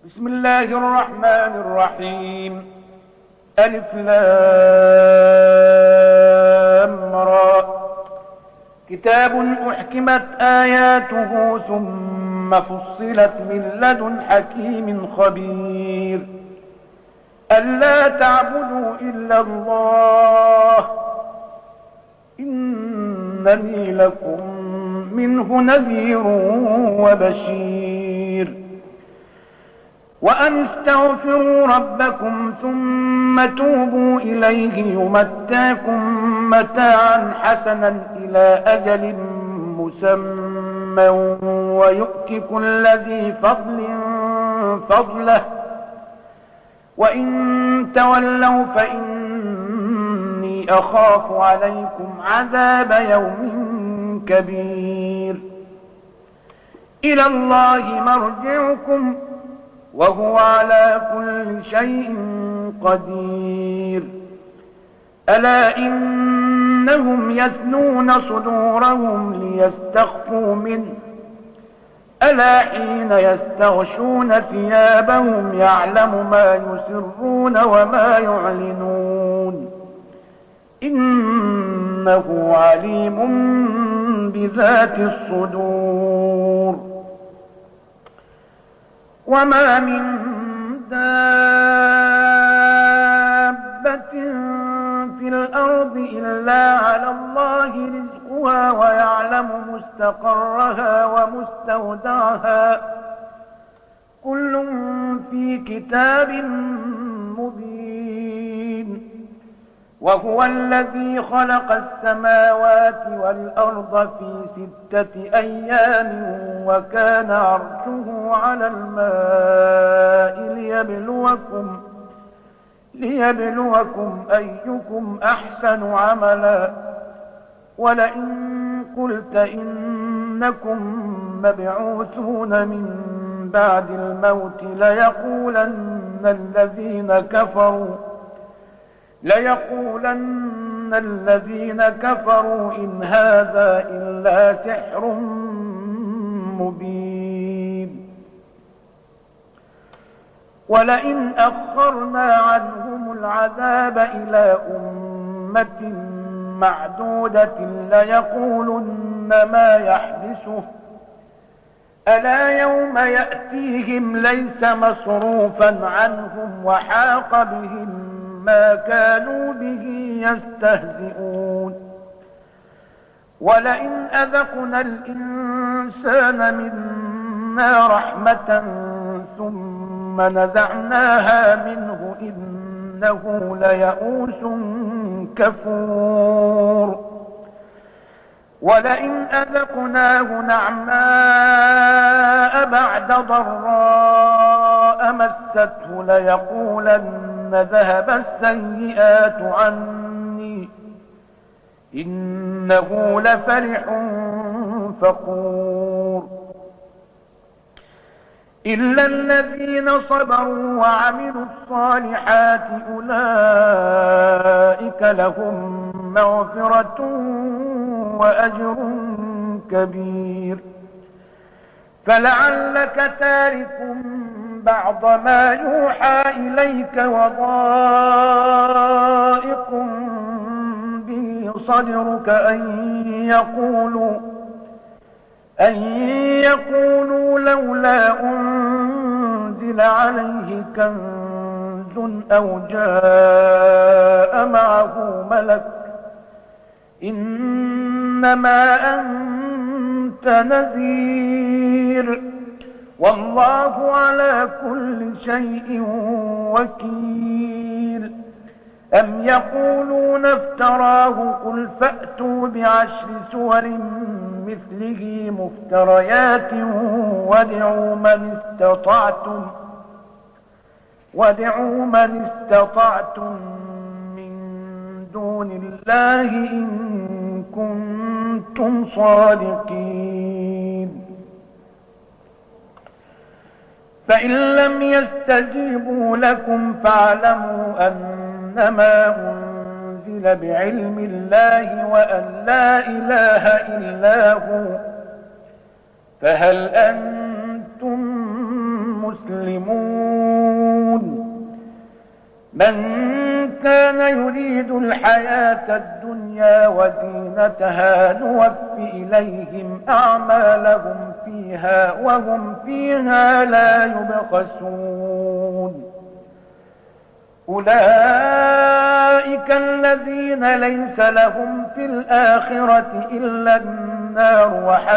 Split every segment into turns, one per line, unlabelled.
بسم الله الرحمن الرحيم. ألف لام را. كتاب أحكمت آياته ثم فصلت من لدن حكيم خبير. ألا تعبدوا إلا الله إنني لكم منه نذير وبشير. وأن استغفروا ربكم ثم توبوا إليه يمتعكم متاعا حسنا إلى أجل مسمى ويؤت كل ذي فضل فضله وإن تولوا فإني أخاف عليكم عذاب يوم كبير. إلى الله مرجعكم وهو على كل شيء قدير. ألا إنهم يثنون صدورهم ليستخفوا منه ألا حين يستغشون ثيابهم يعلم ما يسرون وما يعلنون إنه عليم بذات الصدور. وما من دابة في الأرض إلا على الله رزقها ويعلم مستقرها ومستودعها كل في كتاب مبين. وهو الذي خلق السماوات والأرض في 6 أيام وكان عرشه على الماء ليبلوكم أيكم أحسن عملا. ولئن قلت إنكم مبعوثون من بعد الموت ليقولن الذين كفروا إن هذا إلا سحر مبين. ولئن أخرنا عنهم العذاب إلى أمة معدودة ليقولن ما يحبسه ألا يوم يأتيهم ليس مصروفا عنهم وحاق بهم ما كانوا به يستهزئون. ولئن أذقنا الإنسان منا رحمة ثم نزعناها منه إنه ليئوس كفور. ولئن أذقناه نعماء بعد ضراء مسته ليقولن ذهب السيئات عني إنه لفرح فخور. إلا الذين صبروا وعملوا الصالحات أولئك لهم مغفرة وأجر كبير. فلعلك تارك بعض ما يوحى إليك وضائق به صدرك أن يقولوا لولا أنزل عليه كنز أو جاء معه ملك إنما أنت نذير والله على كل شيء وكيل. أم يقولون افتراه قل فأتوا ب10 سور مثله مفتريات وادعوا من استطعتم من دون الله إن كنتم صادقين. فإن لم يستجيبوا لكم فاعلموا أنما أنزل بعلم الله وأن لا إله إلا هو فهل أنتم مسلمون؟ من كان يريد الحياة الدنيا وزينتها نوف إليهم أعمالهم فيها وهم فيها لا يبخسون. أولئك الذين ليس لهم في الآخرة إلا النار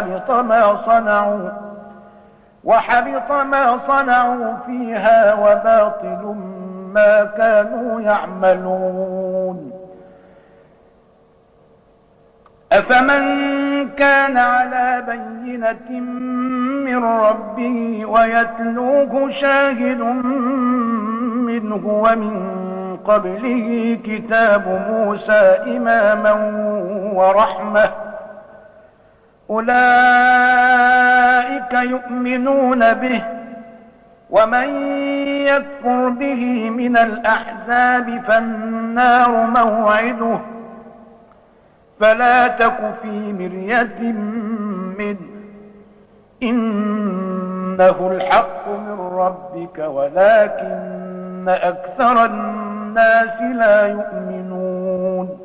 وحبط ما صنعوا فيها وباطل ما كانوا يعملون. أفمن كان على بينة من ربه ويتلوه شاهد منه ومن قبله كتاب موسى إماما ورحمة أولئك يؤمنون به، ومن يكفر به من الأحزاب فالنار موعده، فلا تك في مرية منه إنه الحق من ربك ولكن أكثر الناس لا يؤمنون.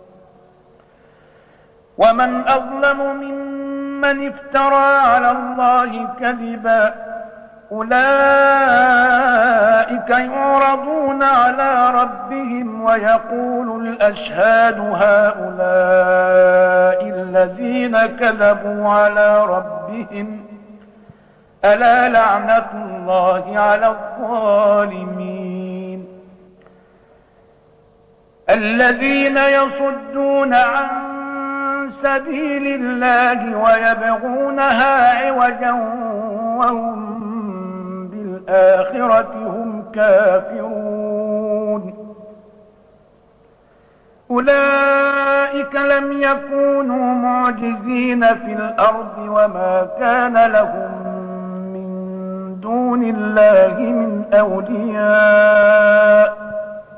ومن أظلم ممن افترى على الله كذبا أولئك يعرضون على ربهم ويقول الأشهاد هؤلاء الذين كذبوا على ربهم ألا لعنة الله على الظالمين. الذين يصدون عن سبيل الله ويبغونها عوجا وهم بالآخرة هم كافرون. أولئك لم يكونوا معجزين في الأرض وما كان لهم من دون الله من أولياء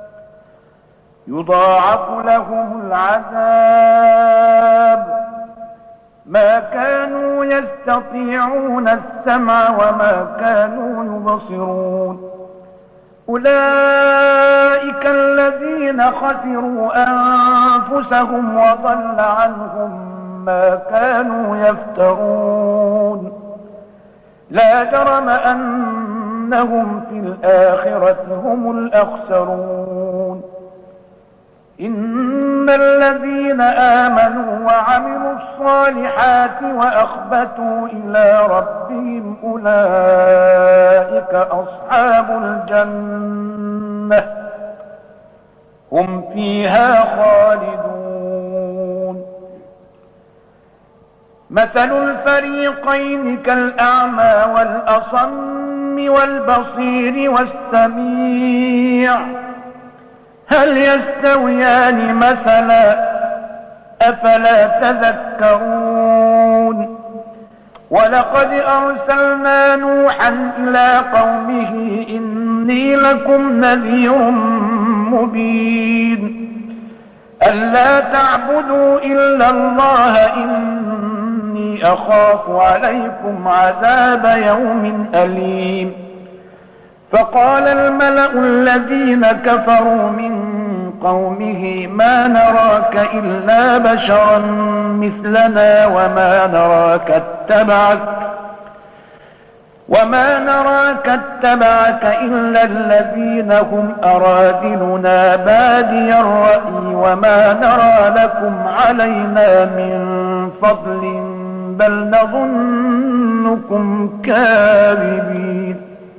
يضاعف لهم العذاب ما كانوا يستطيعون السمع وما كانوا يبصرون. أولئك الذين خسروا أنفسهم وضل عنهم ما كانوا يفترون. لا جرم أنهم في الآخرة هم الأخسرون. إن الذين آمنوا وعملوا الصالحات وأخبتوا إلى ربهم أولئك أصحاب الجنة هم فيها خالدون. مثل الفريقين كالأعمى والأصم والبصير والسميع هل يستويان مثلا أفلا تذكرون. ولقد أرسلنا نوحا إلى قومه إني لكم نذير مبين ألا تعبدوا إلا الله إني أخاف عليكم عذاب يوم أليم. فقال الملأ الذين كفروا من قومه ما نراك إلا بشرا مثلنا وما نراك اتبعك إلا الذين هم أراذلنا بادي الرأي وما نرى لكم علينا من فضل بل نظنكم كاذبين.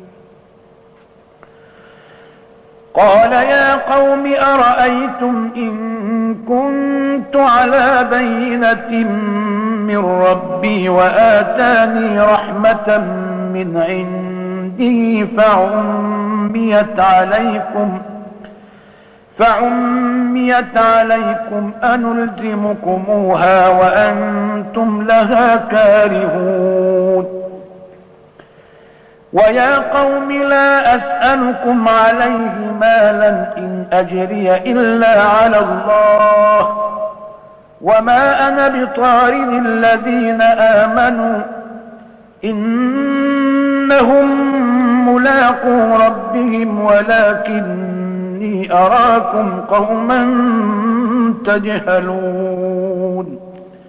قال يا قوم أرأيتم إن كنت على بينة من ربي وآتاني رحمة من عنده فعميت عليكم أنلزمكموها وأنتم لها كارهون. ويا قوم لا أسألكم عليه مالا إن أجري إلا على الله وما أنا بطارد الذين آمنوا إنهم ملاقو ربهم ولكني إني أراكم قوما تجهلون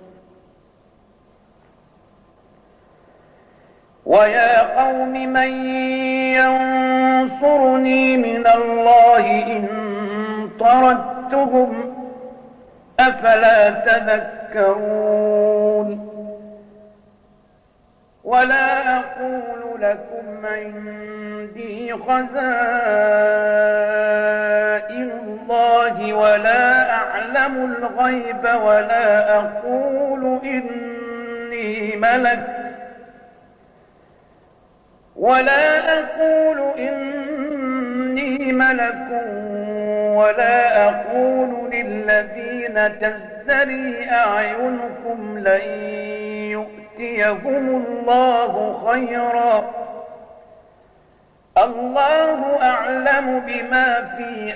ويا قوم من ينصرني من الله إن طردتهم أفلا تذكرون ولا أقول لكم عندي خزائن الله ولا أعلم الغيب ولا أقول إني ملك ولا أقول للذين تزدري أعينكم لن يؤتيهم الله خيرا الله أعلم بما في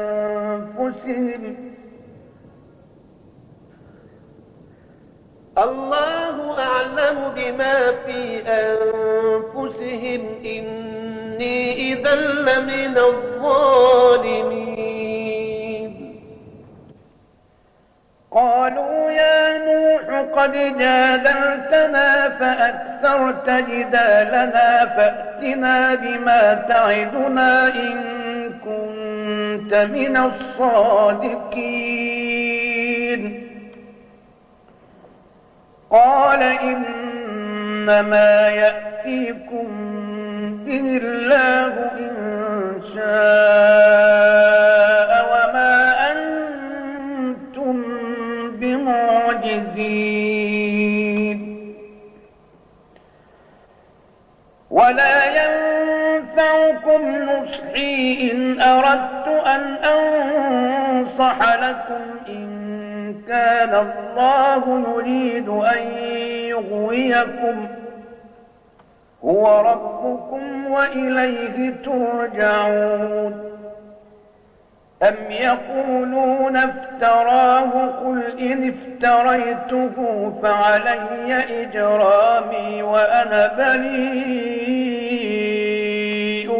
أنفسهم إني إذا لمن الظالمين قالوا يا نوح قد جادلتنا فأكثرت جدالنا فأتنا بما تعدنا إن كنت من الصادقين قال إنما يأتيكم به الله إن شاء وما أنتم بمعجزين ولا ينفعكم نصحي إن أردت أن أنصح لكم إن كان الله يريد أن يغويكم هو ربكم وإليه ترجعون أم يقولون افتراه قل إن افتريته فعلي إجرامي وأنا بريء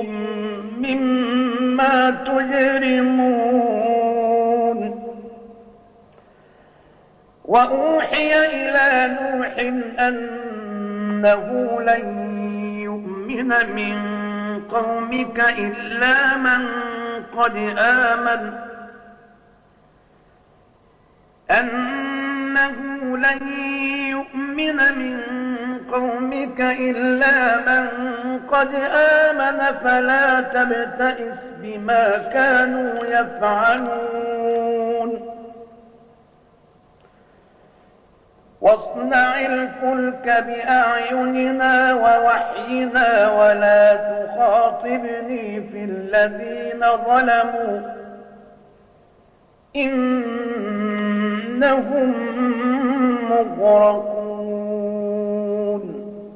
مما تجرمون وأوحي إلى نوح أنه لن يؤمن من قومك إلا من قد آمن فلا تبتئس بما كانوا يفعلون واصنع الفلك بأعيننا ووحينا ولا تخاطبني في الذين ظلموا إنهم مغرقون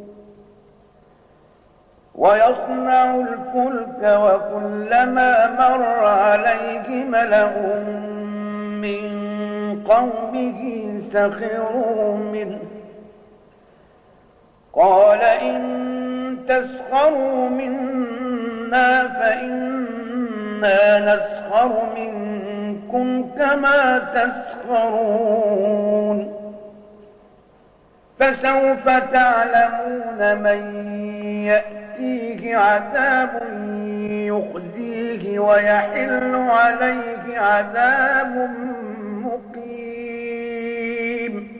ويصنع الفلك وكلما مر عليه ملأ من قومه سخروا منه قال إن تسخروا منا فإنا نسخر منكم كما تسخرون فسوف تعلمون من يأتيه عذاب يخزيه ويحل عليه عذاب مقيم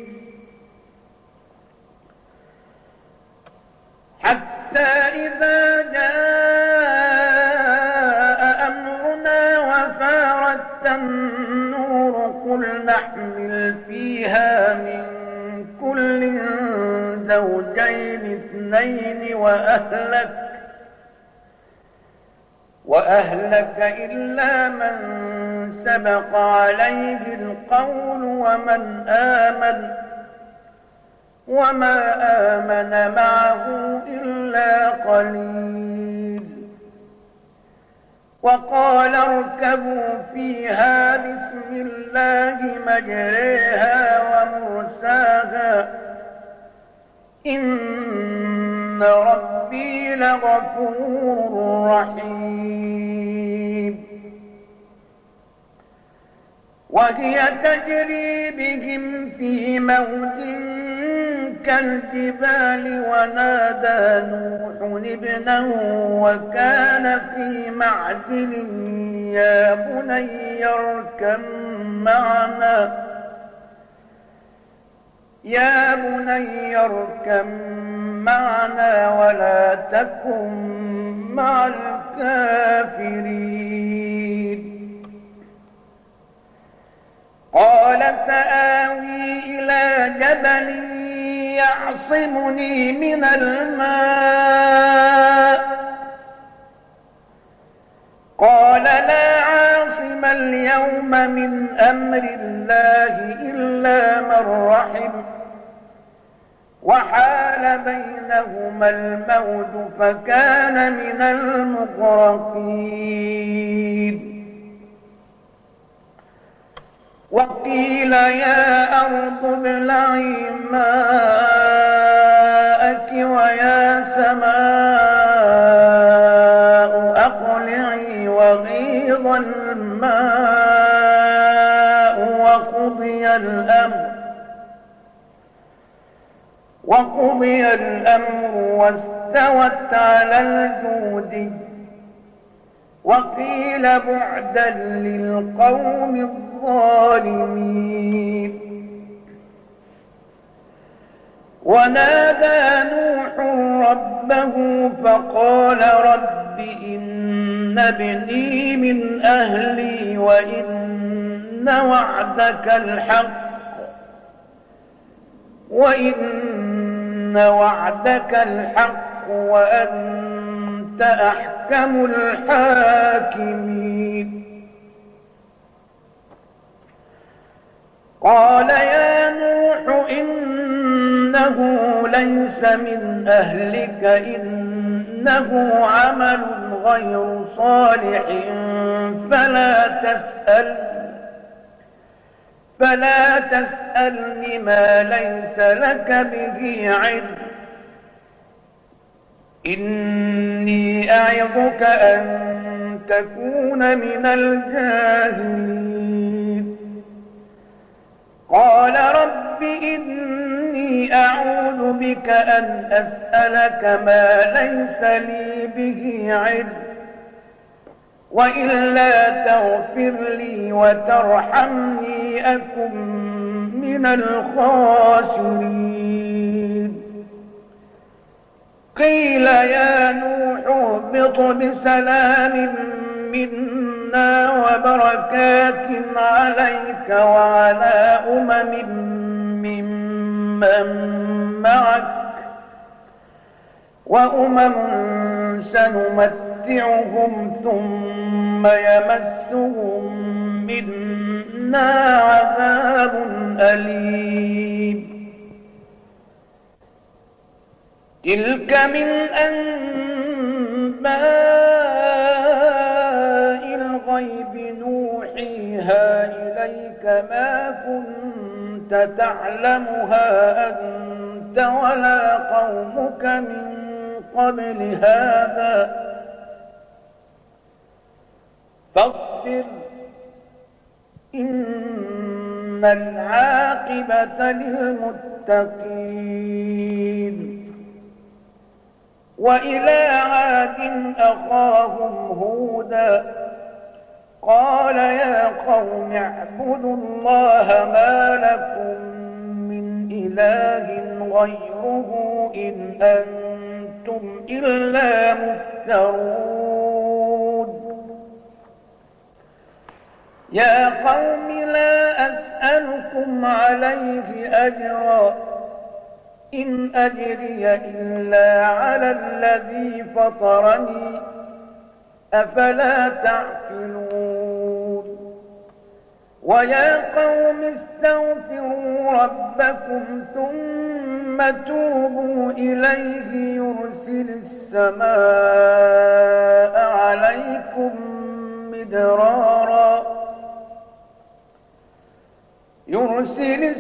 حتى إذا جاء أمرنا وفارت النور قل نحمل فيها من كل زوجين اثنين وأهلك إلا من سبق عليه القول ومن آمن وما آمن معه إلا قليل وقال اركبوا فيها بسم الله مجريها ومرساها إن ربي لغفور رحيم وهي تجري بهم في موج كالجبال ونادى نوح ابنه وكان في معزل يا بني اركب معنا ولا تكن مع الكافرين قال سآوي إلى جبل يعصمني من الماء قال لا عاصم اليوم من أمر الله إلا من رحم وحال بينهما الموج فكان من المغرقين وقيل يا أرض ابلعي ماءك ويا سماء أقلعي وغيض الماء وقضي الأمر واستوت على الجود وقيل بعدا للقوم الظالمين ونادى نوح ربه فقال رب إن ابني من أهلي وإن وعدك الحق وأنت أحكم الحاكمين قال يا نوح إنه ليس من أهلك إنه عمل غير صالح فلا تسألني ما ليس لك به علم إني أعظك أن تكون من الجاهلين قال رب إني أعوذ بك أن أسألك ما ليس لي به علم وإلا تغفر لي وترحمني أكن من الخاسرين قيل يا نوح اهبط بسلام منا وبركات عليك وعلى ممن معك سنمتعهم ثم يمسهم منا عذاب أليم تلك من أنباء الغيب نوحيها إليك ما كنت تعلمها أنت ولا قومك من قبل هذا فاصبر إن العاقبة للمتقين وإلى عاد أخاهم هودا قال يا قوم اعبدوا الله ما لكم من إله غيره إن أنتم إلا مفترون يا قوم لا أسألكم عليه أجرا إن أجري إلا على الذي فطرني أفلا تعقلون ويا قوم استغفروا ربكم ثم توبوا إليه يرسل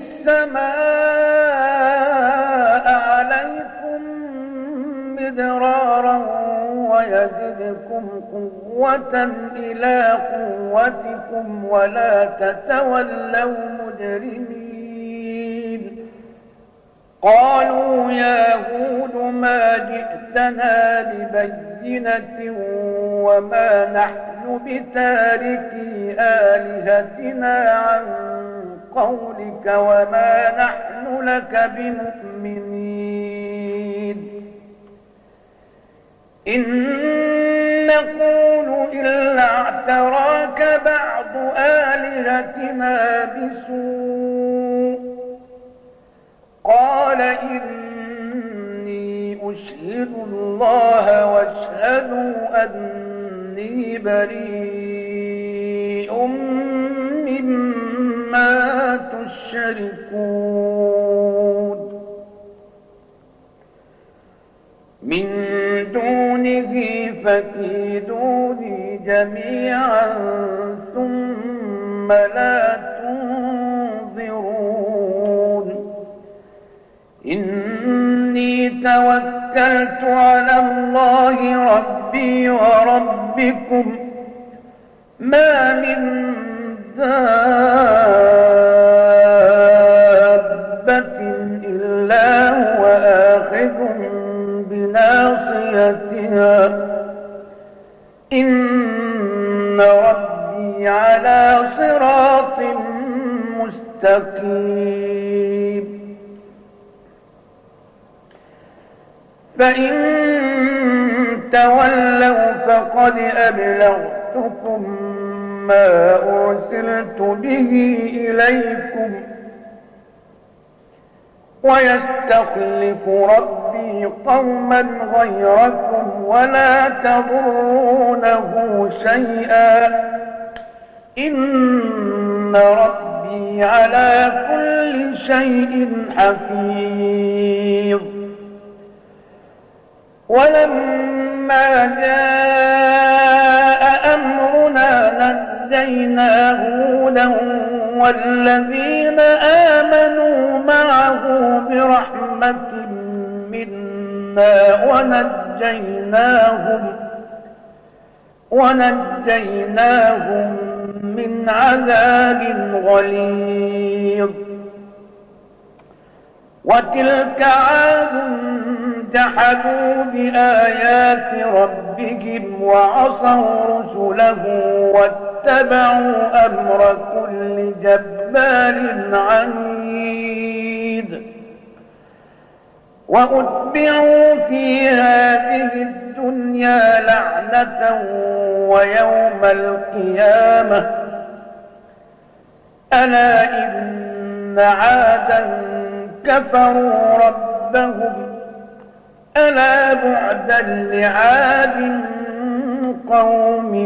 السماء عليكم مدرارا ويزدكم قوة إلى قوتكم ولا تتولوا مجرمين. قالوا يا هود ما جئتنا ببينة وما نحن بتاركي آلهتنا عن قولك وما نحن لك بمؤمنين. إن نقول إلا اعتراك بعض آلهتنا بسوء. قال إني أشهد الله واشهدوا أني بريء مما تشركون من دونه فكيدوني جميعا ثم لا تنظرون. إني توكلت على الله ربي وربكم ما من دابة إلا هو آخذ بناصيتها إن ربي على صراط مستقيم. فإن تولوا فقد أبلغتكم ما أرسلت به إليكم ويستخلف ربي قوما غيركم ولا تضرونه شيئا إن ربي على كل شيء حفيظ. ولما جاء أمرنا نجينا هودا والذين آمنوا معه برحمة منا ونجيناهم من عذاب غليظ. وتلك عاد جحدوا بآيات ربهم وعصوا رسله واتبعوا أمر كل جبار عنيد. وأتبعوا في هذه الدنيا لعنة ويوم القيامة ألا إن عادا كفروا ربهم ألا بعدا لعاد قوم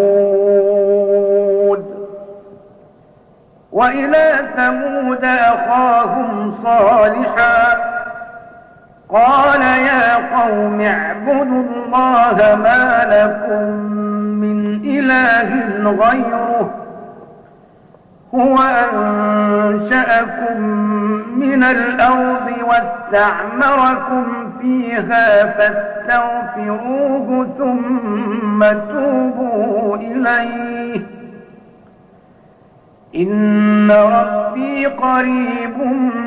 هود. وإلى ثمود أخاهم صالحا قال يا قوم اعبدوا الله ما لكم من إله غيره هو أنشأكم من الأرض واستعمركم فيها فاستغفروه ثم توبوا إليه إن ربي قريب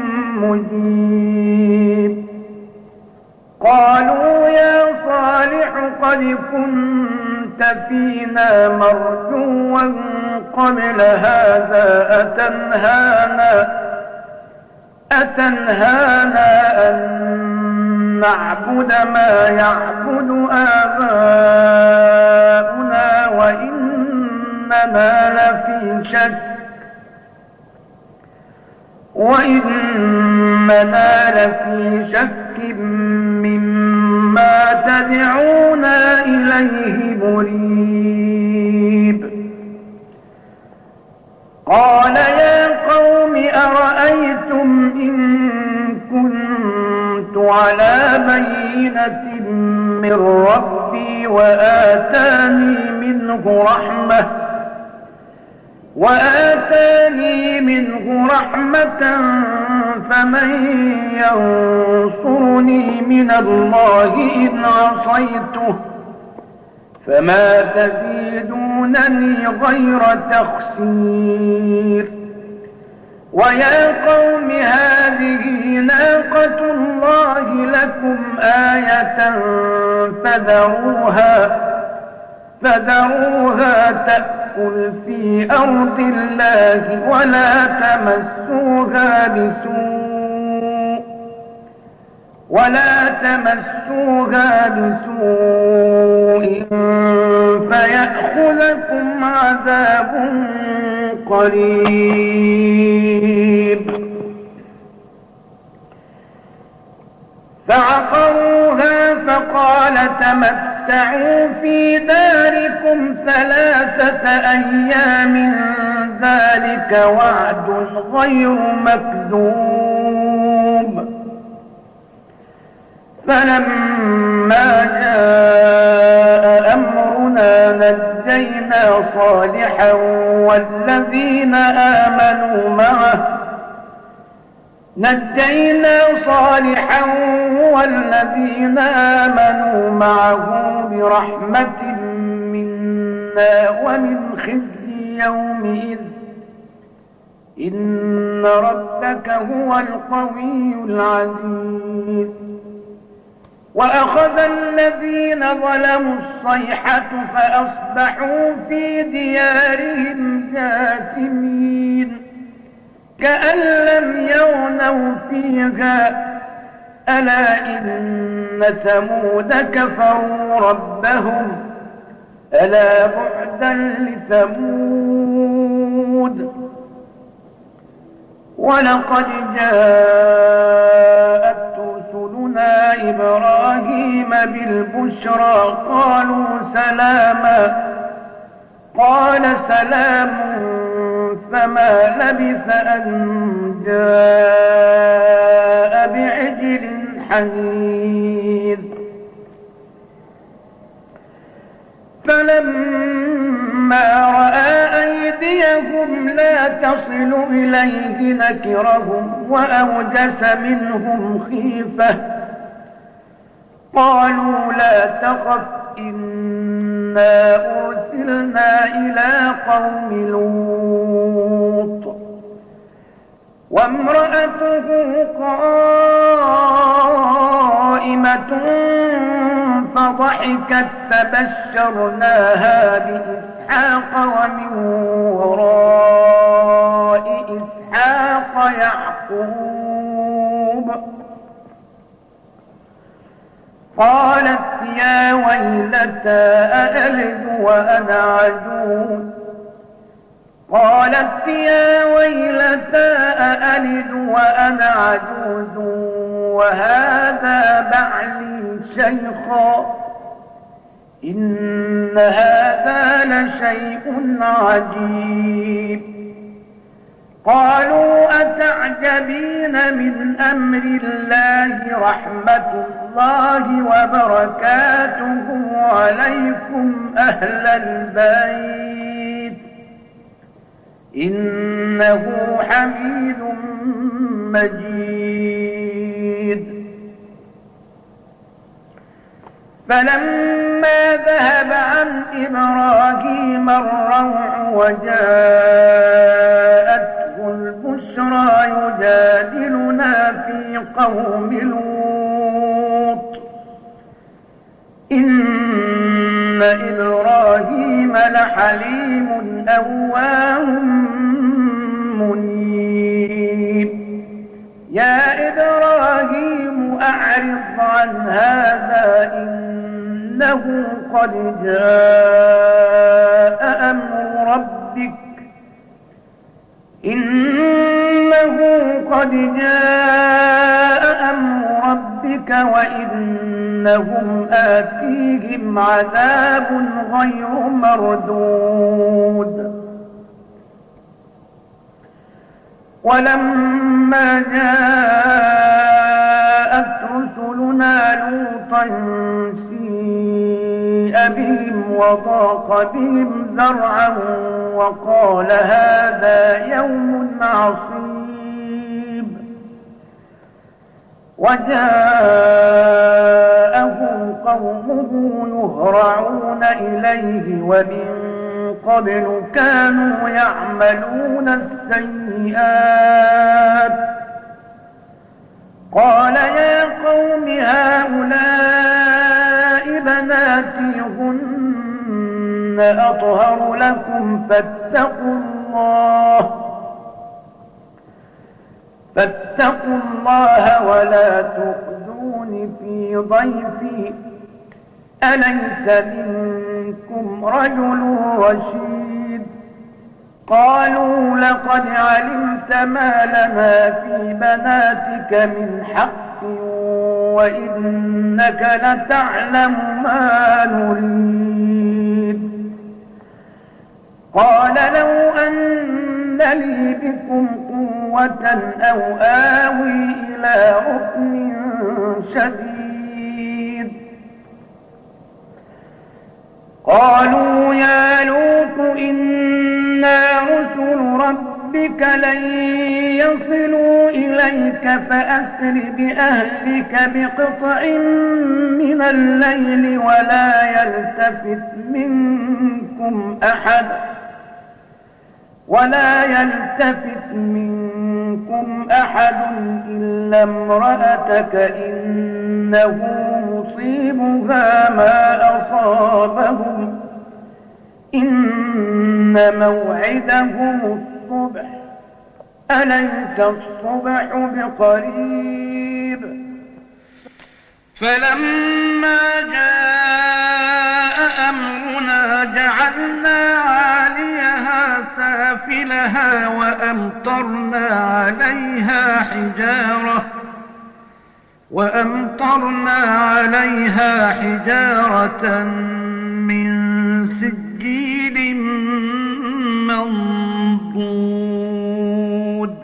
مجيب. قالوا يا صالح قد كنت فينا مرجوا قبل هذا أتنهانا أن نعبد ما يعبد آباؤنا وإننا لفي شك مما تدعونا إليه مريب. قال يا قوم أرأيتم إن كنت على بينة من ربي وآتاني منه رحمة فمن ينصرني من الله إن عصيته فما تزيدونني غير تخسير. ويا قوم هذه ناقة الله لكم آية فذروها تأكل في أرض الله ولا تمسوها بسوء فيأخذكم عذاب قريب. فعقروها فقال تمتعوا في داركم 3 أيام ذلك وعد غير مكذوب. فلما جاء أمرنا نجينا صالحا والذين آمنوا معه برحمة منا ومن خزي يومئذ إن ربك هو القوي العزيز. وأخذ الذين ظلموا الصيحة فأصبحوا في ديارهم جاثمين كأن لم يغنوا فيها ألا إن ثمود كفروا ربهم ألا بعدا لثمود. ولقد جاءت رسلنا إبراهيم بالبشرى قالوا سلاما قال سلام فما لبث أن جاء بعجل حنيذ. فلما رأى أيديهم لا تصل إليه نكرهم وأوجس منهم خيفة قالوا لا تخف إنا أرسلنا إلى قوم لوط. وامرأته قائمة فضحكت فبشرناها بإسحاق ومن وراء إسحاق يعقوب. قالت يا ويلتى أألد وأنا عجوز وهذا بعلي شيخا إن هذا لشيء عجيب. قالوا أتعجبين من أمر الله رحمة الله وبركاته عليكم أهل البيت إنه حميد مجيد. فلما ذهب عن إبراهيم الروع وجاءته البشرى يجادلنا في قوم لوط إن إبراهيم لحليم أواه منيب. يا إبراهيم أعرض عن هذا إنه قد جاء أمر ربك وإنهم آتيهم عذاب غير مردود. ولما جاءت رسلنا لوطا سيء بهم وضاق بهم ذرعا وقال هذا يوم عصيب. وجاءه قومه يهرعون إليه ومن قبل كانوا يعملون السيئات قال يا قوم هؤلاء بناتي هن أطهر لكم فاتقوا الله ولا تخزون في ضيفي أليس منكم رجل رشيد قالوا لقد علمت ما لنا في بناتك من حق وإنك لتعلم ما نريد قال لو أن لي بكم قوة أو آوي إلى ركن شديد قالوا يا لوط إنا رسل ربك لن يصلوا إليك فأسر بأهلك بقطع من الليل ولا يلتفت منكم أحد إلا امرأتك إنه مصيبها ما أصابهم إن موعدهم الصبح أليس الصبح بقريب فلما جاء أمرنا جعلنا عاليها سافلها وأمطرنا عليها حجارة من سجيل منضود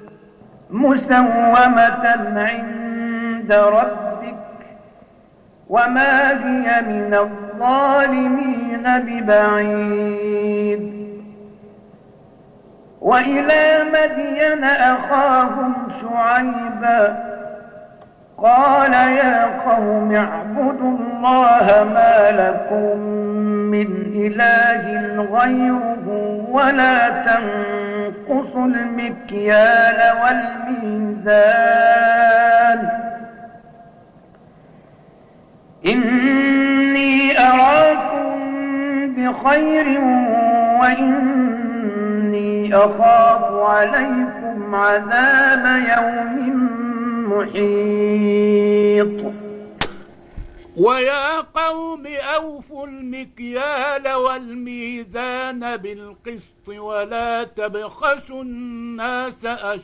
مسومة عند ربك وما هي من الظالمين ببعيد وإلى مدين أخاهم شعيبا قال يا قوم اعبدوا الله ما لكم من إله غيره ولا تنقصوا المكيال والميزان إني أراكم بخير وإني أخاف عليكم عذاب يوم محيط
ويا قوم أوفوا المكيال والميزان بالقسط ولا تبخسوا الناس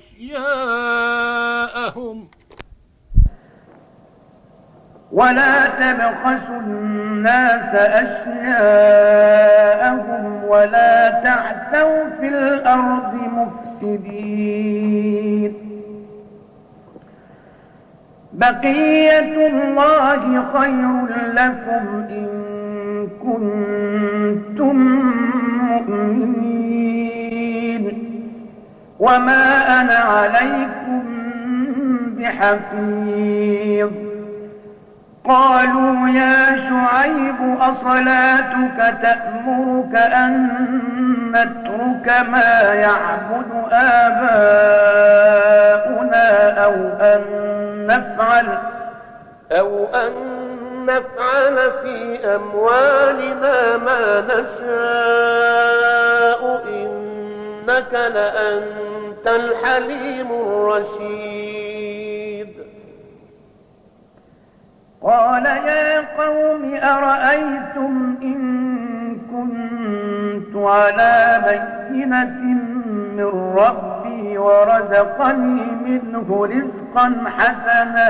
أشياءهم ولا تعثوا في الأرض مفسدين بقية الله خير لكم إن كنتم مؤمنين وما أنا عليكم بحفيظ قالوا يا شعيب أصلاتك تأمرك أن نترك ما يعبد آباؤنا أو أن نفعل في أموالنا ما نشاء إنك لأنت الحليم الرشيد قال يا قوم أرأيتم إن كنت على بينة من ربي ورزقني منه رزقا حسنا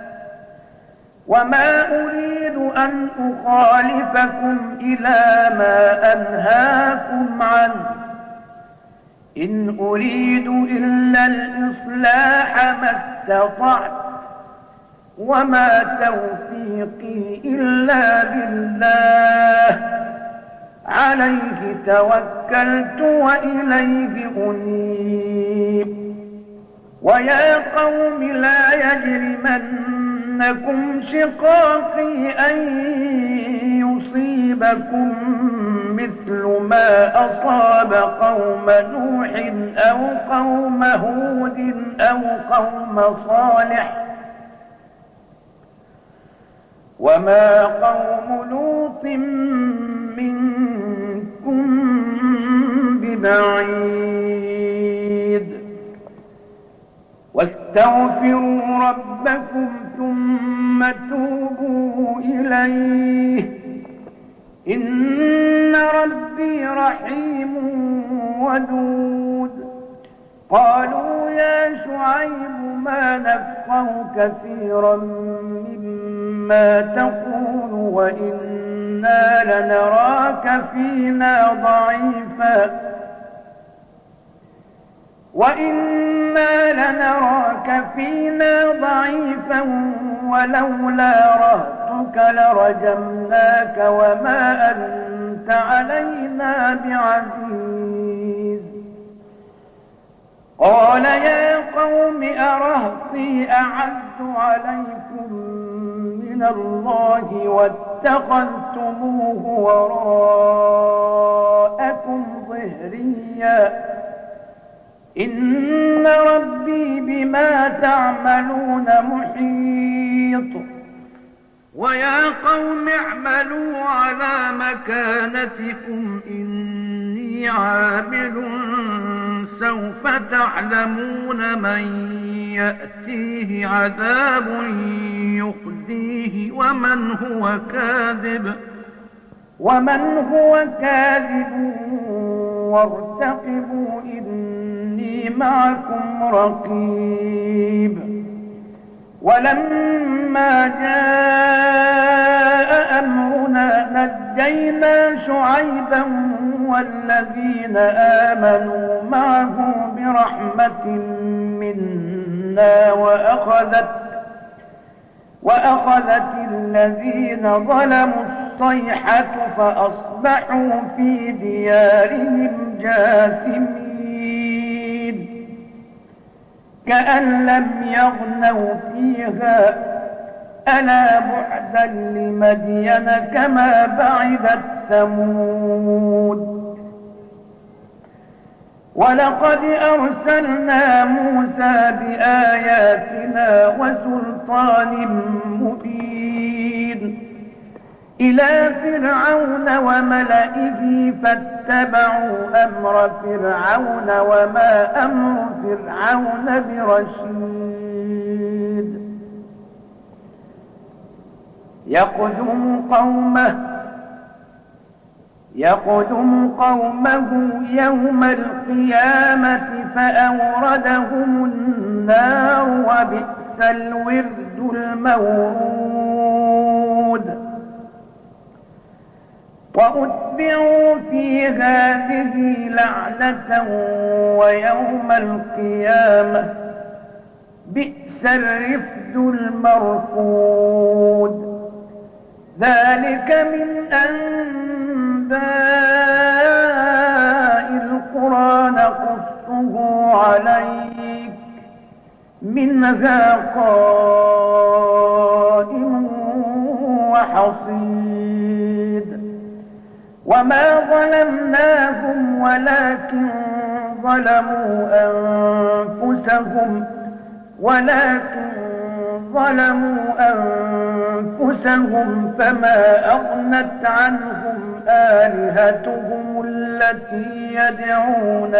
وما أريد أن أخالفكم إلى ما أنهاكم عنه إن أريد إلا الإصلاح ما استطعت وما توفيقي إلا بالله عليه توكلت وإليه أنيب ويا قوم لا يجرمنكم
يغرنكم شقاقي أن يصيبكم مثل ما أصاب قوم نوح أو قوم هود أو قوم صالح وما قوم لوط منكم ببعيد واستغفروا ربكم ثم توبوا إليه إن ربي رحيم ودود قالوا يا شعيب ما نفقه كثيرا مما تقول وإنا لنراك فينا ضعيفا ولولا رهطك لرجمناك وما أنت علينا بعزيز قال يا قوم أرهطي أعز عليكم من الله واتخذتموه وراءكم ظهريا إن ربي بما تعملون محيط ويا قوم اعملوا على مكانتكم إني عامل سوف تعلمون من يأتيه عذاب يخزيه ومن هو كاذب وارتقبوا إني معكم رقيب ولما جاء أمرنا نجينا شعيبا والذين آمنوا معه برحمة منا وأخذت الذين ظلموا الصيحة فأصبحوا في ديارهم جاثمين كأن لم يغنوا فيها ألا بعدا لمدين كما بعدت ثمود ولقد أرسلنا موسى بآياتنا وسلطان مبين إلى فرعون وملئه فاتبعوا أمر فرعون وما أمر فرعون برشيد يقدم قومه يوم القيامة فأوردهم النار وبئس الورد المورود وأتبعوا في هذه لعنة ويوم القيامة بئس الرفد المرفود ذلك من أنباء القرى نقصه عليك منها قائم وحصيد وما ظلمناهم ولكن ظلموا أنفسهم فما أغنت عنهم آلهتهم التي يدعون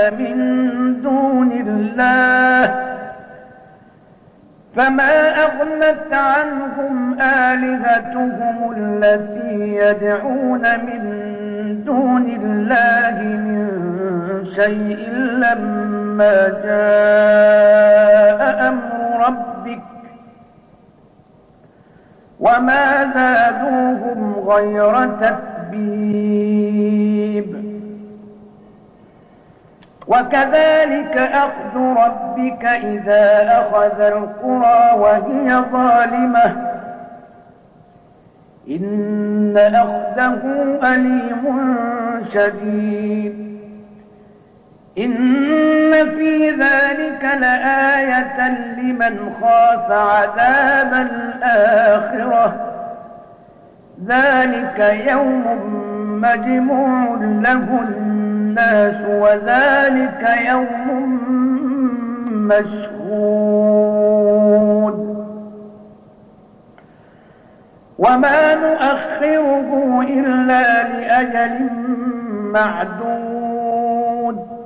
من دون الله من شيء لما جاء أمر ربك وما زادوهم غير تتبيب وكذلك أخذ ربك إذا أخذ القرى وهي ظالمة إن أخذه أليم شديد إن في ذلك لآية لمن خاف عذاب الآخرة ذلك يوم مجموع له الناس وذلك يوم مشهود وما نؤخره إلا لأجل معدود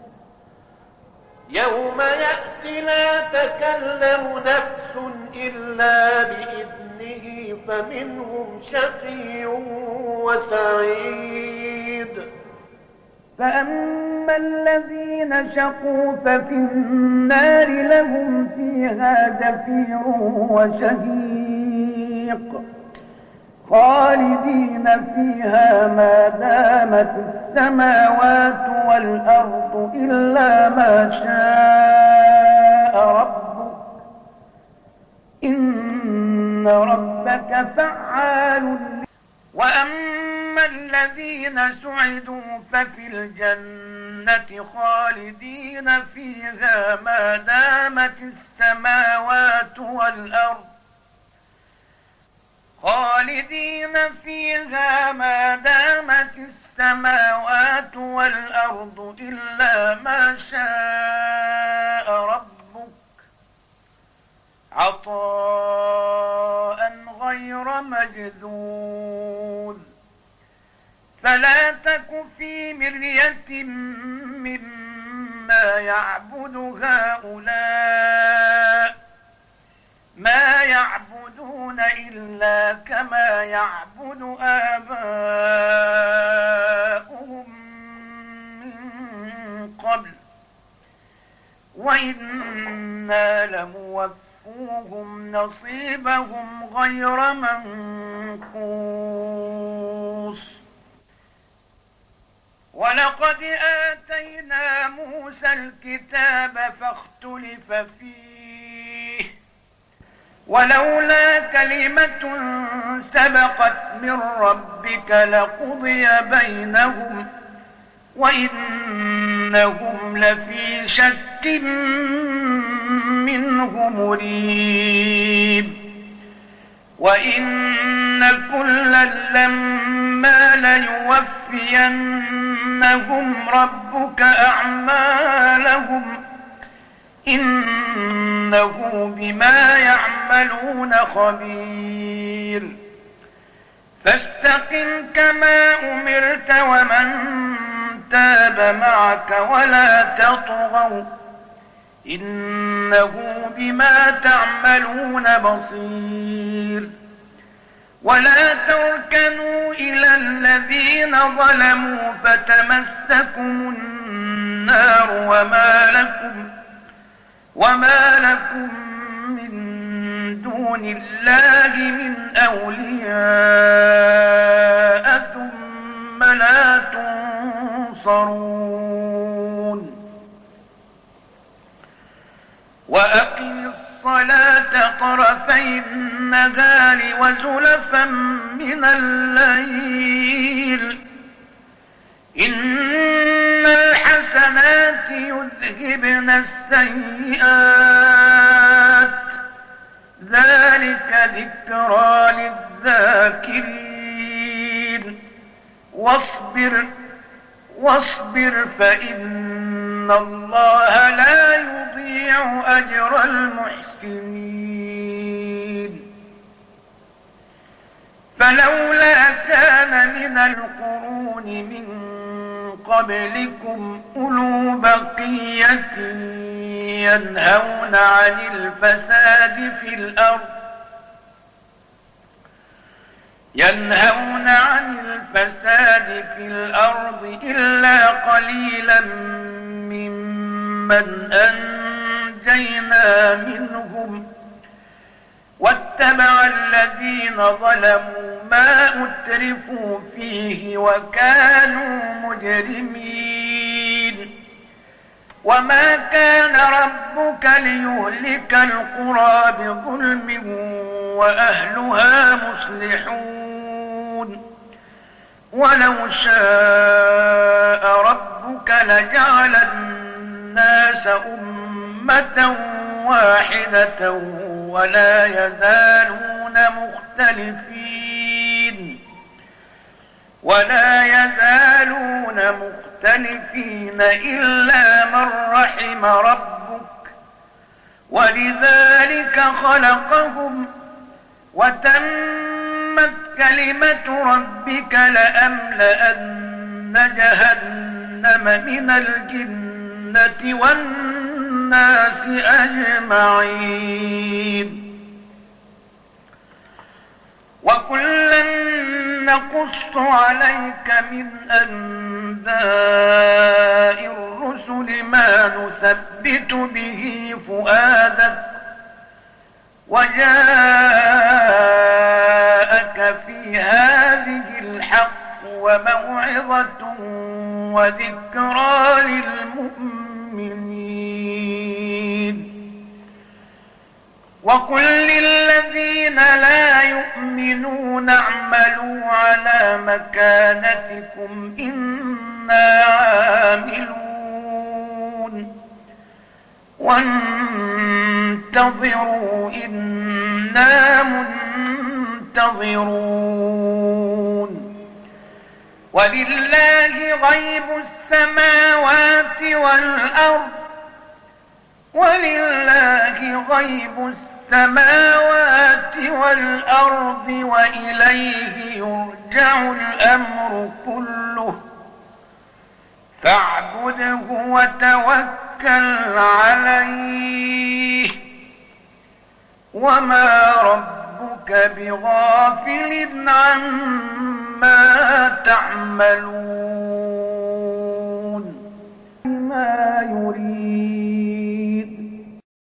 يوم يأتي لا تكلم نفس إلا بإذنه فمنهم شقي وسعيد
فأما الذين شقوا ففي النار لهم فيها زفير وشهيق خالدين فيها ما دامت السماوات والأرض إلا ما شاء ربك إن ربك فعال. وأما الذين سعدوا ففي الجنة خالدين فيها ما دامت السماوات والأرض خالدين فيها ما دامت السماوات والأرض إلا ما شاء ربك عطاء غير مجذوذ فلا تك في مرية مما يعبد هؤلاء ما يعبدون إلا كما يعبد آباؤهم من قبل وإنا لموفوهم نصيبهم غير منقوص. ولقد آتينا موسى الكتاب فاختلف فيه ولولا كلمة سبقت من ربك لقضي بينهم وإنهم لفي شك منه مريب. وإن كلا لما ليوفينهم ربك أعمالهم إنه بما يعملون خبير. فاستقم كما أمرت ومن تاب معك ولا تطغوا إنه بما تعملون بصير. ولا تركنوا إلى الذين ظلموا فتمسكم النار وما لكم من دون الله من أولياء ثم لا تنصرون. وأقم الصلاة طرفي النهار وزلفا من الليل إن الحسنات يذهبن السيئات ذلك ذكرى للذاكرين. واصبر فإن الله لا يضيع أجر المحسنين. فلولا كان من القرون من قبلكم أولو بقية ينهون عن الفساد في الأرض إلا قليلا ممن أنجينا منهم واتبع الذين ظلموا ما أترفوا فيه وكانوا مجرمين. وما كان ربك ليهلك القرى بظلم وأهلها مصلحون. ولو شاء ربك لجعل الناس أمة واحدة ولا يزالون مختلفين إلا من رحم ربك، ولذلك خلقهم، وتمت كلمة ربك لأملأن جهنم من الجنة والناس أجمعين. وكلا نقص عليك من أنباء الرسل ما نثبت به فؤادك، وجاءك في هذه الحق وموعظة وذكرى للمؤمنين. وقل للذين لا يؤمنون اعملوا على مكانتكم إنا عاملون وانتظروا إنا منتظرون. ولله غيب السماوات والأرض وإليه يرجع الأمر كله فاعبده وتوكل عليه وما ربك بغافل عما تعملون. ما يريد